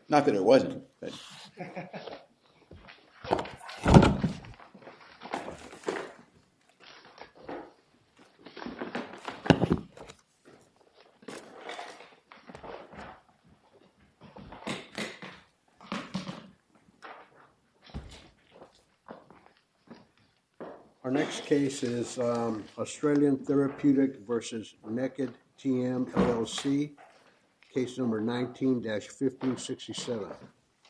Not that it wasn't, but... Our next case is Australian Therapeutic versus Naked TM LLC, case number 19-1567.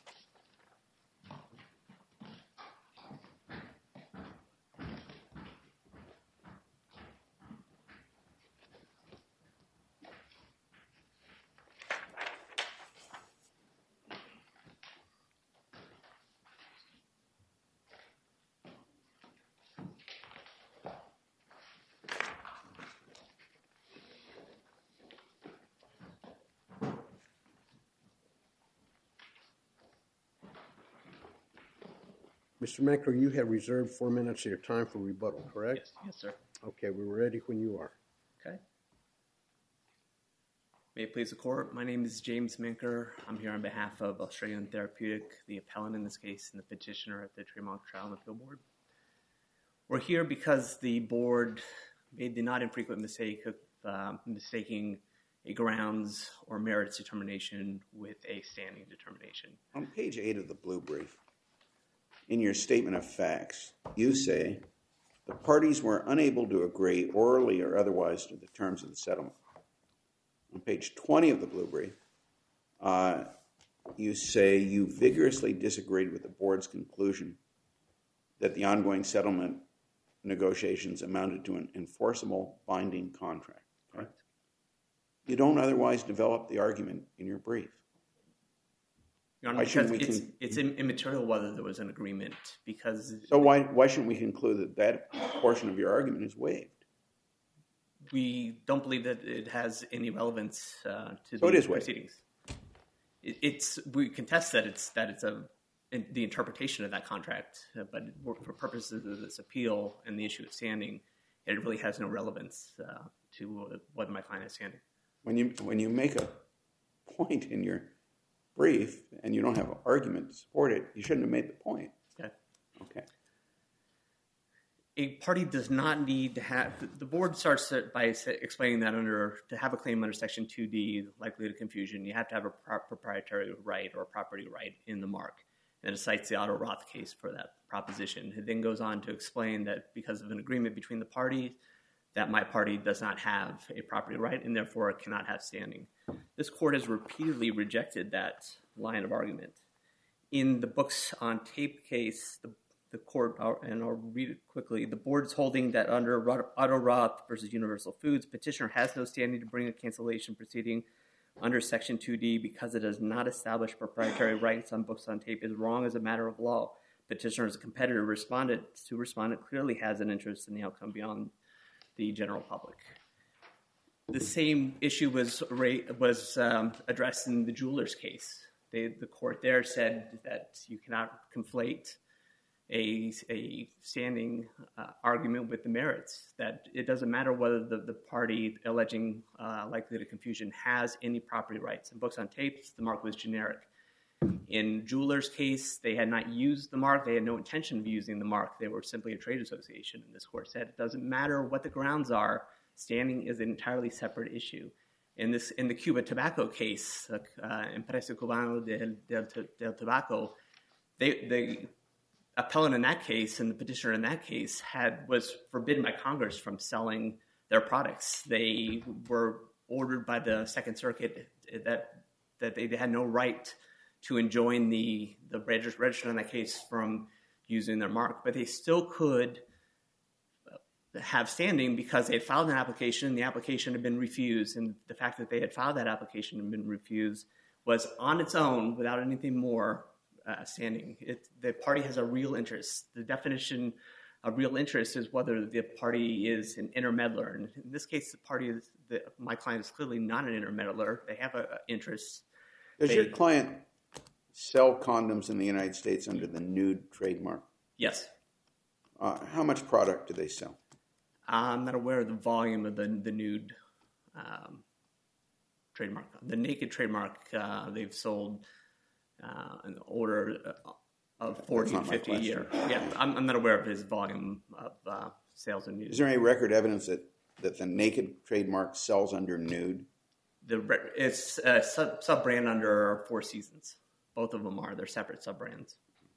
Mr. Menker, you have reserved 4 minutes of your time for rebuttal, correct? Yes, sir. Okay, we're ready when you are. Okay. May it please the court, my name is James Menker. I'm here on behalf of Australian Therapeutic, the appellant in this case, and the petitioner at the Trademark Trial and Appeal Board. We're here because the board made the not infrequent mistake of mistaking a grounds or merits determination with a standing determination. On page 8 of the blue brief, in your statement of facts, you say the parties were unable to agree orally or otherwise to the terms of the settlement. On page 20 of the blue brief, you say you vigorously disagreed with the board's conclusion that the ongoing settlement negotiations amounted to an enforceable binding contract. Correct? You don't otherwise develop the argument in your brief. Your Honor, because it's immaterial whether there was an agreement, because... So why shouldn't we conclude that that portion of your argument is waived? We don't believe that it has any relevance to so the it is proceedings. We contest that it's the interpretation of that contract, but for purposes of this appeal and the issue of standing, it really has no relevance to whether my client is standing. When you make a point in your brief and you don't have an argument to support it, you shouldn't have made the point. Okay. A party does not need to have... The board starts by explaining that to have a claim under Section 2D, likelihood of confusion, you have to have a proprietary right or property right in the mark. And it cites the Otto Roth case for that proposition. It then goes on to explain that because of an agreement between the parties, that my party does not have a property right and therefore it cannot have standing. This court has repeatedly rejected that line of argument. In the Books on Tape case, the court, and I'll read it quickly, the board is holding that under Otto Roth versus Universal Foods, petitioner has no standing to bring a cancellation proceeding under Section 2D because it does not establish proprietary rights on Books on Tape is wrong as a matter of law. Petitioner as a competitor respondent clearly has an interest in the outcome beyond the general public. The same issue was addressed in the Jewelers case. The court there said that you cannot conflate a standing argument with the merits, that it doesn't matter whether the party alleging likelihood of confusion has any property rights. In Books on Tapes, the mark was generic. In Jewelers' case, they had not used the mark. They had no intention of using the mark. They were simply a trade association. And this court said it doesn't matter what the grounds are. Standing is an entirely separate issue. In the Cuba tobacco case, Empresa Cubano del Tabaco, the appellant in that case and the petitioner in that case was forbidden by Congress from selling their products. They were ordered by the Second Circuit that they had no right to enjoin the register in that case from using their mark, but they still could have standing because they had filed an application and the application had been refused, and the fact that they had filed that application and been refused was on its own, without anything more, standing. The party has a real interest. The definition of real interest is whether the party is an intermeddler. And in this case, my client is clearly not an intermeddler. They have an interest. Does your client sell condoms in the United States under the Nude trademark? Yes. How much product do they sell? I'm not aware of the volume of the Nude trademark. The Naked trademark, they've sold an order of 40 to 50 a year. question. Yeah, I'm not aware of his volume of sales and use. Is there any record evidence that the Naked trademark sells under Nude? It's a sub-brand under Four Seasons. Both of them are. They're separate sub-brands.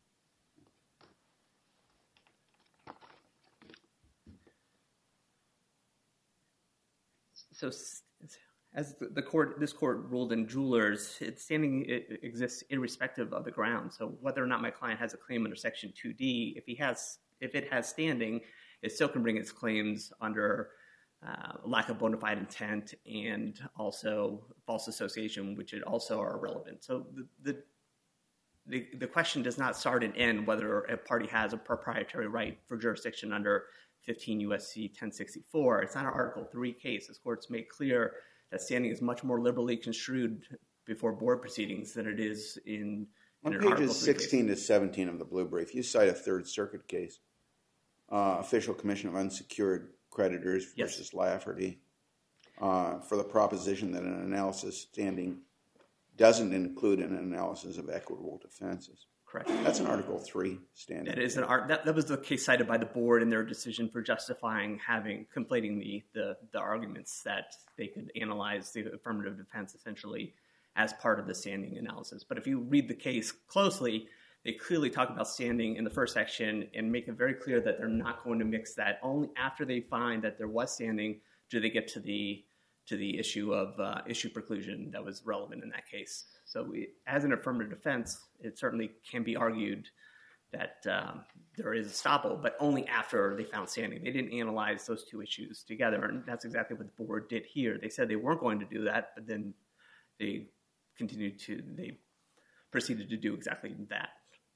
So, as this court ruled in Jewelers, standing exists irrespective of the ground. So, whether or not my client has a claim under Section 2D, if it has standing, it still can bring its claims under lack of bona fide intent and also false association, which also are relevant. So, the question does not start and end whether a party has a proprietary right for jurisdiction under 15 U.S.C. 1064. It's not an Article 3 case. This court's made clear that standing is much more liberally construed before board proceedings than it is in On an Article 3 pages 16 to 17 of the Blue Brief, you cite a Third Circuit case, Official Commission of Unsecured Creditors versus Lafferty, for the proposition that an analysis standing doesn't include an analysis of equitable defenses. Correct. That's an Article 3 standing. That is that was the case cited by the board in their decision for justifying conflating the arguments that they could analyze the affirmative defense essentially as part of the standing analysis. But if you read the case closely, they clearly talk about standing in the first section and make it very clear that they're not going to mix that. Only after they find that there was standing do they get to the issue of issue preclusion that was relevant in that case. So as an affirmative defense, it certainly can be argued that there is estoppel, but only after they found standing. They didn't analyze those two issues together, and that's exactly what the board did here. They said they weren't going to do that, but then they proceeded to do exactly that.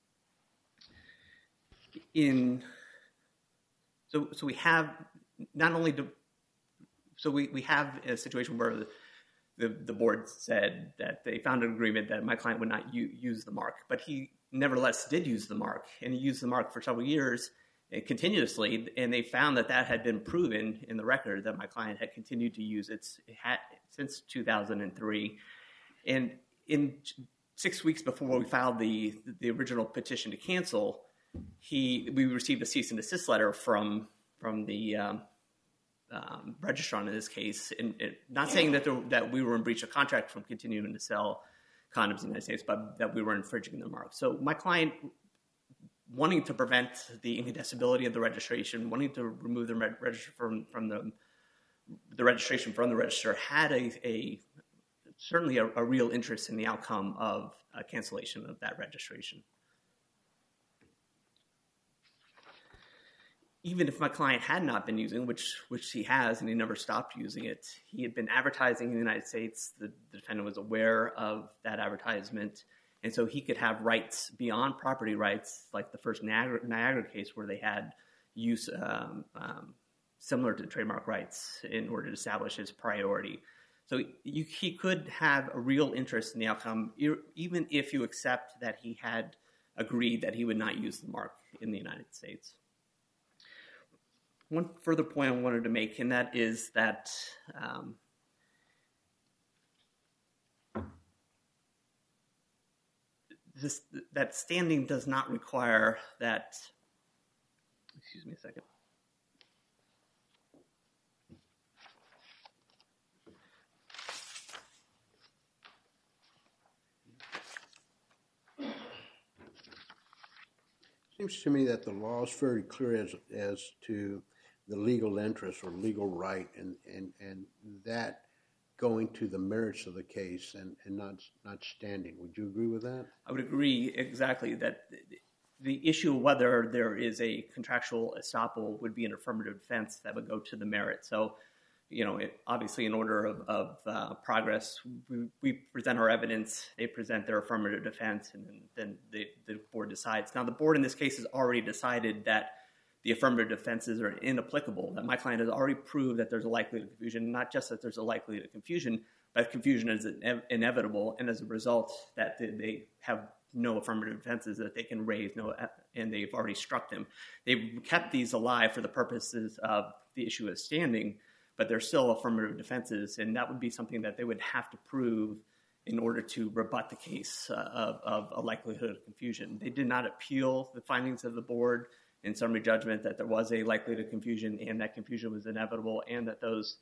So we have not only we have a situation where the board said that they found an agreement that my client would not use the mark, but he nevertheless did use the mark, and he used the mark for several years continuously, and they found that had been proven in the record that my client had continued to use it since 2003. And in 6 weeks before we filed the original petition to cancel, we received a cease and desist letter from the registrant in this case, and not saying that we were in breach of contract from continuing to sell condoms in the United States, but that we were infringing the mark. So my client, wanting to prevent the incontestability of the registration, wanting to remove the registration from the registration from the register, had certainly a real interest in the outcome of a cancellation of that registration. Even if my client had not been using, which he has, and he never stopped using it, he had been advertising in the United States. The defendant was aware of that advertisement, and so he could have rights beyond property rights, like the first Niagara case where they had use similar to trademark rights in order to establish his priority. So he could have a real interest in the outcome, even if you accept that he had agreed that he would not use the mark in the United States. One further point I wanted to make, and that is that that standing does not require that. Excuse me a second. Seems to me that the law is very clear as to the legal interest or legal right, and that going to the merits of the case and not standing. Would you agree with that? I would agree exactly that the issue of whether there is a contractual estoppel would be an affirmative defense that would go to the merits. So, obviously in order of progress, we present our evidence, they present their affirmative defense, and then the board decides. Now, the board in this case has already decided that the affirmative defenses are inapplicable, that my client has already proved that there's a likelihood of confusion, not just that there's a likelihood of confusion, but confusion is inevitable, and as a result that they have no affirmative defenses that they can raise, and they've already struck them. They've kept these alive for the purposes of the issue of standing, but they're still affirmative defenses, and that would be something that they would have to prove in order to rebut the case of a likelihood of confusion. They did not appeal the findings of the board in summary judgment that there was a likelihood of confusion and that confusion was inevitable, and that those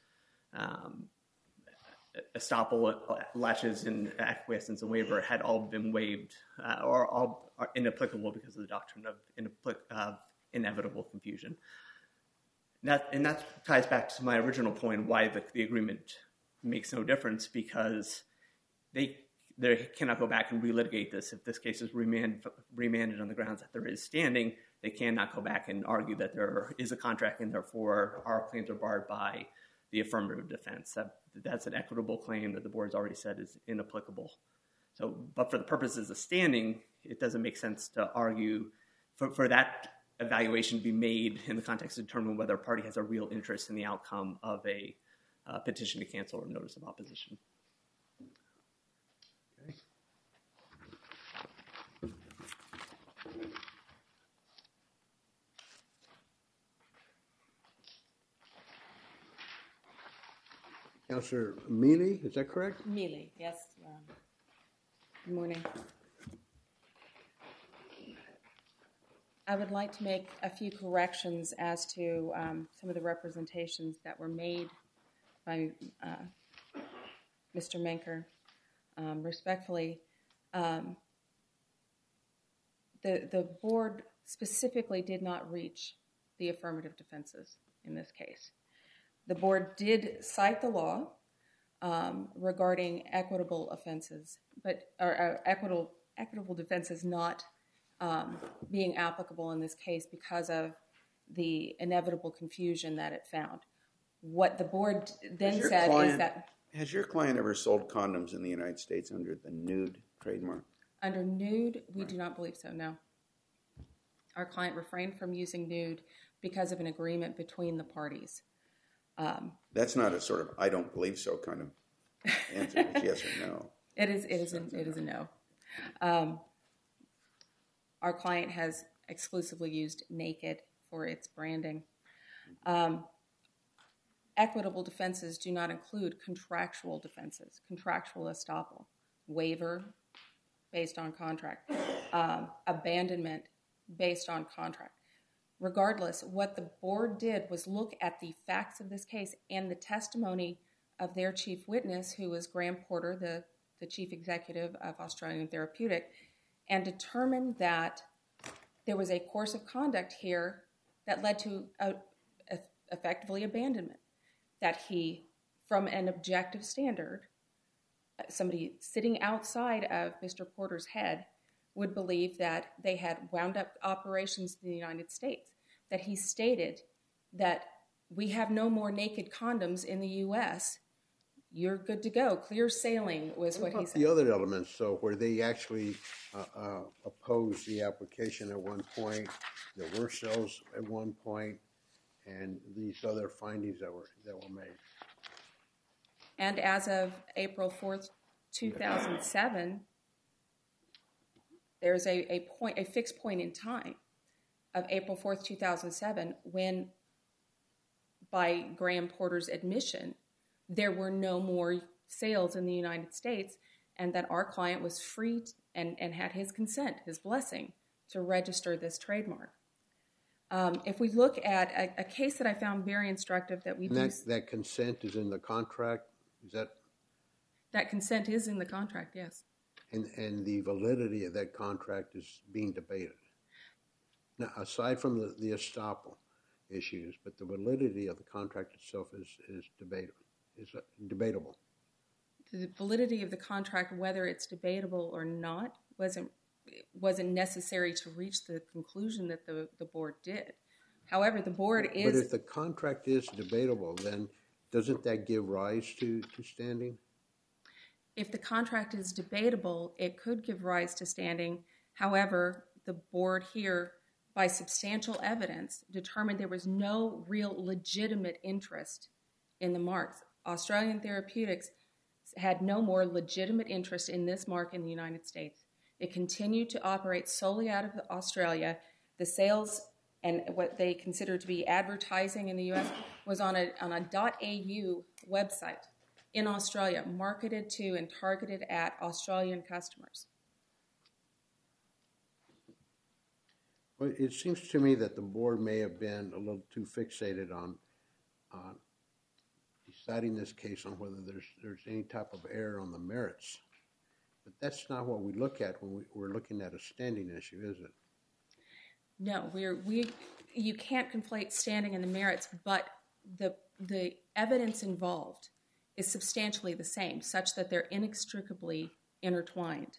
estoppel latches and acquiescence and waiver had all been waived or all are inapplicable because of the doctrine of inevitable confusion. And that ties back to my original point why the agreement makes no difference, because they cannot go back and relitigate this. If this case is remanded on the grounds that there is standing, they cannot go back and argue that there is a contract and therefore our claims are barred by the affirmative defense. That's an equitable claim that the board's already said is inapplicable. So, but for the purposes of standing, it doesn't make sense to argue for that evaluation to be made in the context of determining whether a party has a real interest in the outcome of a petition to cancel or notice of opposition. Okay. Councilor Mealy, is that correct? Mealy, yes, Your Honor. Good morning. I would like to make a few corrections as to some of the representations that were made by Mr. Menker. Respectfully, the board specifically did not reach the affirmative defenses in this case. The board did cite the law regarding equitable offenses, or equitable defenses not being applicable in this case because of the inevitable confusion that it found. What the board then said is that... Has your client ever sold condoms in the United States under the nude trademark? Under nude, we do not believe so, no. Our client refrained from using nude because of an agreement between the parties. That's not a sort of I don't believe so kind of answer. It's yes or no. It is a no. Our client has exclusively used naked for its branding. Equitable defenses do not include contractual defenses, contractual estoppel, waiver based on contract, abandonment based on contract. Regardless, what the board did was look at the facts of this case and the testimony of their chief witness, who was Graham Porter, the chief executive of Australian Therapeutic, and determined that there was a course of conduct here that led to effectively abandonment. That he, from an objective standard, somebody sitting outside of Mr. Porter's head would believe that they had wound up operations in the United States. That he stated that we have no more naked condoms in the U.S., you're good to go. Clear sailing was what he said. The other elements, so where they actually opposed the application at one point, there were sales at one point, and these other findings that were made. And as of April 4th, 2007, there's a fixed point in time of April 4th, 2007, when, by Graham Porter's admission, there were no more sales in the United States, and that our client was free and had his consent, his blessing, to register this trademark. If we look at a case that I found very instructive that we do... That consent is in the contract? Is that... That consent is in the contract, yes. And the validity of that contract is being debated. Now, aside from the estoppel issues, but the validity of the contract itself is debatable. The validity of the contract, whether it's debatable or not, wasn't necessary to reach the conclusion that the board did. However, the board is... But if the contract is debatable, then doesn't that give rise to standing? If the contract is debatable, it could give rise to standing. However, the board here, by substantial evidence, determined there was no real legitimate interest in the marks. Australian Therapeutics had no more legitimate interest in this mark in the United States. It continued to operate solely out of Australia. The sales and what they consider to be advertising in the U.S. was on a .au website. in Australia, marketed to and targeted at Australian customers. Well, it seems to me that the board may have been a little too fixated on deciding this case on whether there's any type of error on the merits. But that's not what we look at when we're looking at a standing issue, is it? No, you can't conflate standing and the merits, but the evidence involved is substantially the same, such that they're inextricably intertwined.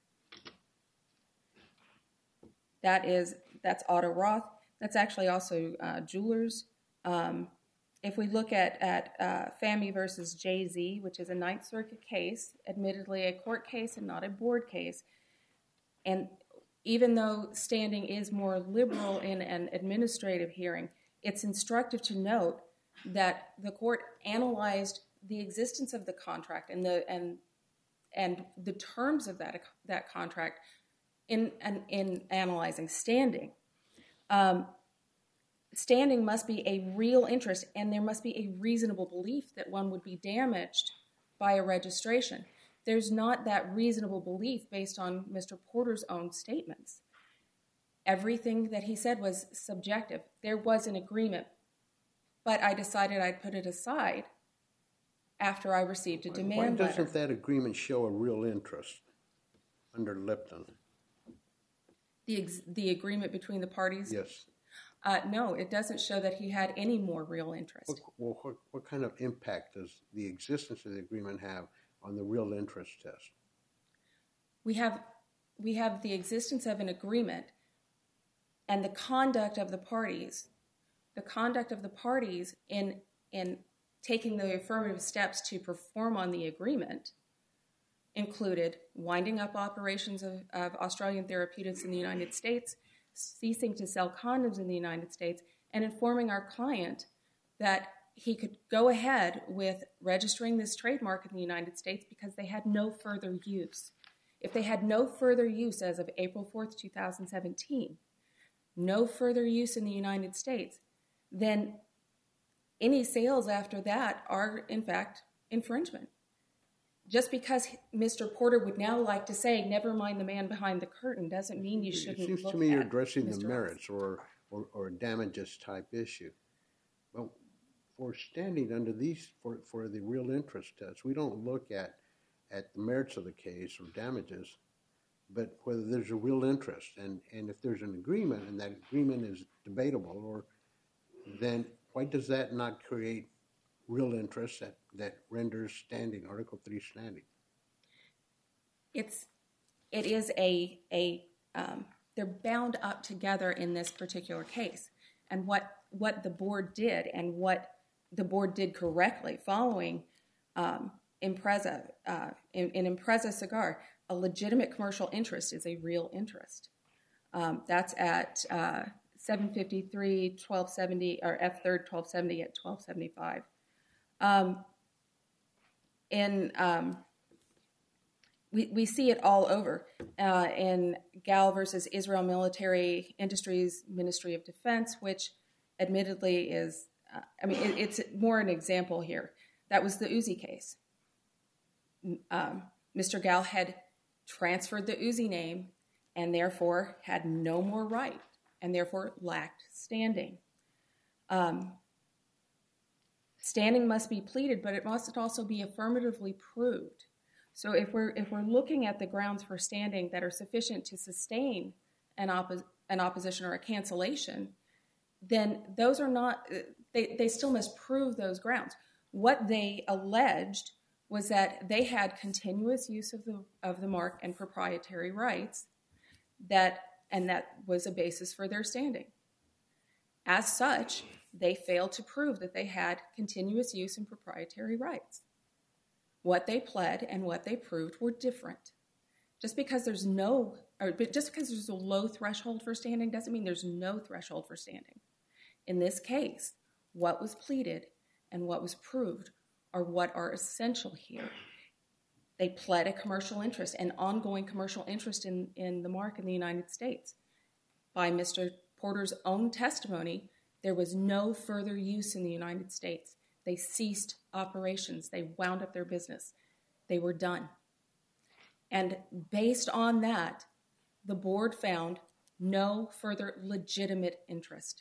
That's Otto Roth. That's actually also Jewelers. If we look at FAMI versus JZ, which is a Ninth Circuit case, admittedly a court case and not a board case, and even though standing is more liberal in an administrative hearing, it's instructive to note that the court analyzed the existence of the contract and the terms of that contract in analyzing standing. Standing must be a real interest, and there must be a reasonable belief that one would be damaged by a registration. There's not that reasonable belief based on Mr. Porter's own statements. Everything that he said was subjective. There was an agreement, but I decided I'd put it aside after I received a demand letter. Why doesn't that agreement show a real interest under Lipton? The agreement between the parties? Yes. No, it doesn't show that he had any more real interest. What kind of impact does the existence of the agreement have on the real interest test? We have the existence of an agreement and the conduct of the parties. The conduct of the parties in taking the affirmative steps to perform on the agreement included winding up operations of Australian Therapeutics in the United States, ceasing to sell condoms in the United States, and informing our client that he could go ahead with registering this trademark in the United States because they had no further use. If they had no further use as of April 4th, 2017, no further use in the United States, then any sales after that are, in fact, infringement. Just because Mr. Porter would now like to say, never mind the man behind the curtain, doesn't mean you shouldn't look at Mr. It seems to me you're addressing the merits or a damages type issue. Well, for standing under these, for the real interest test, we don't look at the merits of the case or damages, but whether there's a real interest. And if there's an agreement and that agreement is debatable, then why does that not create real interest that renders standing, Article 3 standing? It is they're bound up together in this particular case. And what the board did and what the board did correctly following Impreza, in Impreza Cigar, a legitimate commercial interest is a real interest. That's at 753, 1270, or F3rd 1270 at 1275. We see it all over in Gal versus Israel Military Industries Ministry of Defense, which admittedly is, it's more an example here. That was the Uzi case. Mr. Gal had transferred the Uzi name and therefore had no more right and therefore lacked standing. Standing must be pleaded, but it must also be affirmatively proved. So if we're looking at the grounds for standing that are sufficient to sustain an opposition or a cancellation, then those are not, they still must prove those grounds. What they alleged was that they had continuous use of the mark and proprietary rights, and that was a basis for their standing. As such, they failed to prove that they had continuous use and proprietary rights. What they pled and what they proved were different. Just because there's a low threshold for standing doesn't mean there's no threshold for standing. In this case, what was pleaded and what was proved are what are essential here. They pled a commercial interest, an ongoing commercial interest in the mark in the United States. By Mr. Porter's own testimony, there was no further use in the United States. They ceased operations. They wound up their business. They were done. And based on that, the board found no further legitimate interest.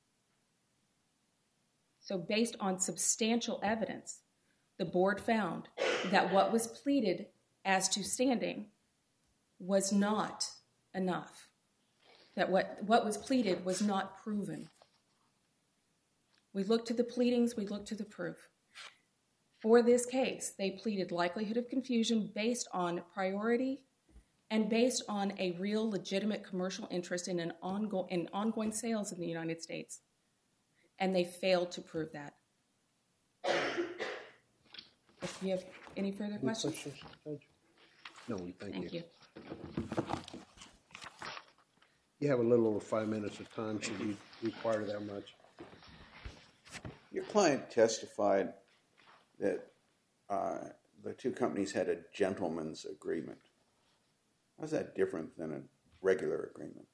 So based on substantial evidence, the board found that what was pleaded as to standing was not enough, that what was pleaded was not proven. We looked to the pleadings, we looked to the proof. For this case, they pleaded likelihood of confusion based on priority and based on a real legitimate commercial interest in ongoing sales in the United States. And they failed to prove that. If you have any further questions? No, thank you. You. You have a little over 5 minutes of time. Should you require that much? Your client testified that the two companies had a gentleman's agreement. How's that different than a regular agreement?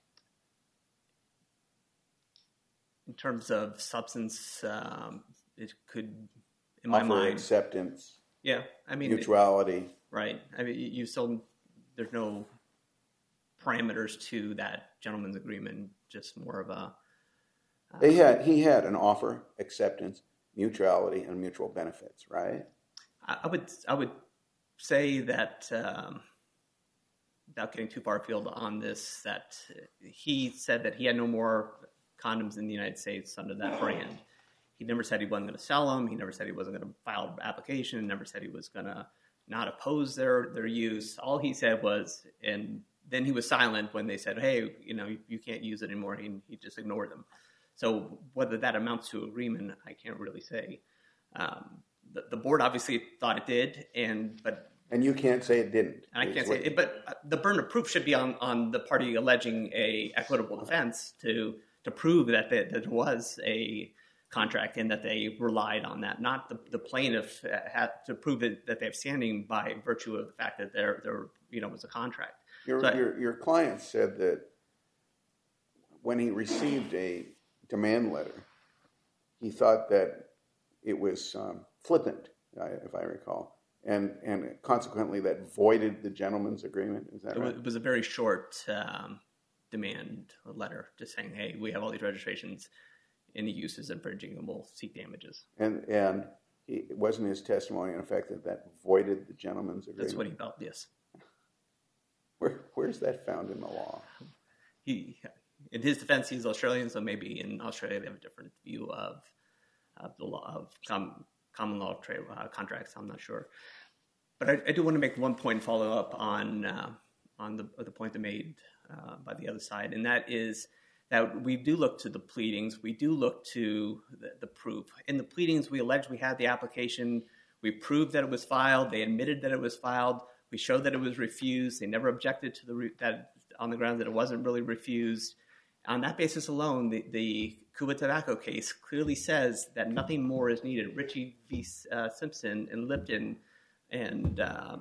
In terms of substance, it could, in my Offer mind, acceptance. yeah. I mean, mutuality. right. I mean, you still, there's no parameters to that gentleman's agreement. Just more of a. He had an offer, acceptance, mutuality, and mutual benefits, right? I would say that without getting too far afield on this, that he said that he had no more condoms in the United States under that brand. He never said he wasn't going to sell them. He never said he wasn't going to file an application. He never said he was going to not oppose their use. All he said was, and then he was silent when they said, hey, you can't use it anymore. He just ignored them. So whether that amounts to agreement, I can't really say. The board obviously thought it did, and you can't say it didn't. And I can't say it, but the burden of proof should be on the party alleging a equitable defense to prove that there was a contract and that they relied on that, not the plaintiff had to prove it that they have standing by virtue of the fact that there was a contract. Your client said that when he received a demand letter, he thought that it was flippant, if I recall, and consequently that voided the gentleman's agreement. Is that right? It was a very short demand letter just saying, hey, we have all these registrations, any use is infringing and we'll seek damages. And it wasn't his testimony in effect that voided the gentleman's agreement? That's what he felt, yes. Where's that found in the law? In his defense, he's Australian, so maybe in Australia they have a different view of the law of common law trade contracts. I'm not sure, but I do want to make one point and follow up on the point that made by the other side, and that is that we do look to the pleadings. We do look to the proof. In the pleadings, we allege we had the application. We proved that it was filed. They admitted that it was filed. We showed that it was refused. They never objected to that on the ground that it wasn't really refused. On that basis alone, the Cuba Tobacco case clearly says that nothing more is needed. Ritchie v. Simpson and Lipton and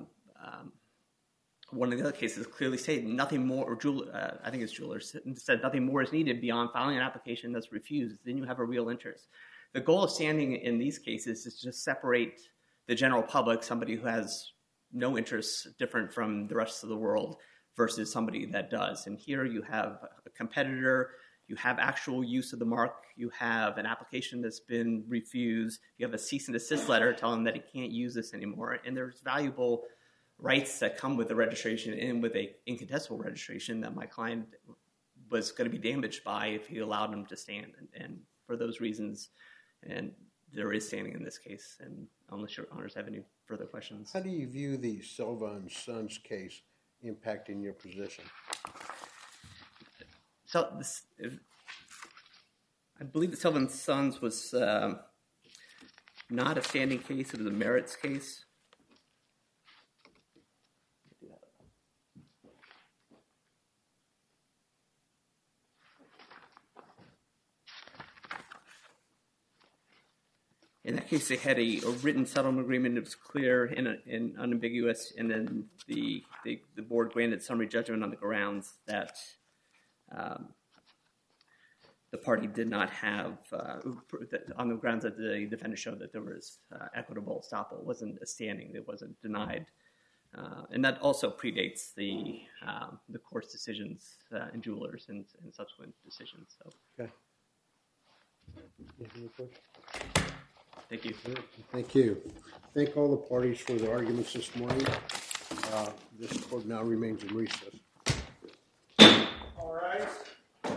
one of the other cases clearly say nothing more, or I think it's Jewelers, said nothing more is needed beyond filing an application that's refused. Then you have a real interest. The goal of standing in these cases is to just separate the general public, somebody who has no interests different from the rest of the world, versus somebody that does. And here you have a competitor, you have actual use of the mark, you have an application that's been refused, you have a cease and desist letter telling them that he can't use this anymore, and there's valuable rights that come with the registration and with a incontestable registration that my client was going to be damaged by if he allowed him to stand. And for those reasons, and there is standing in this case, and unless your honors have any further questions. How do you view the Silva and Sons case impacting your position? So I believe that Silva and Sons was not a standing case. It was a merits case. In that case, they had a written settlement agreement that was clear and unambiguous, and then the board granted summary judgment on the grounds that the party did not have, on the grounds that the defendant showed that there was equitable estoppel. It wasn't a standing, it wasn't denied. And that also predates the court's decisions in Jewelers and subsequent decisions. So. Okay. Any other questions? Thank you. Thank you. Thank all the parties for their arguments this morning. This court now remains in recess. All right.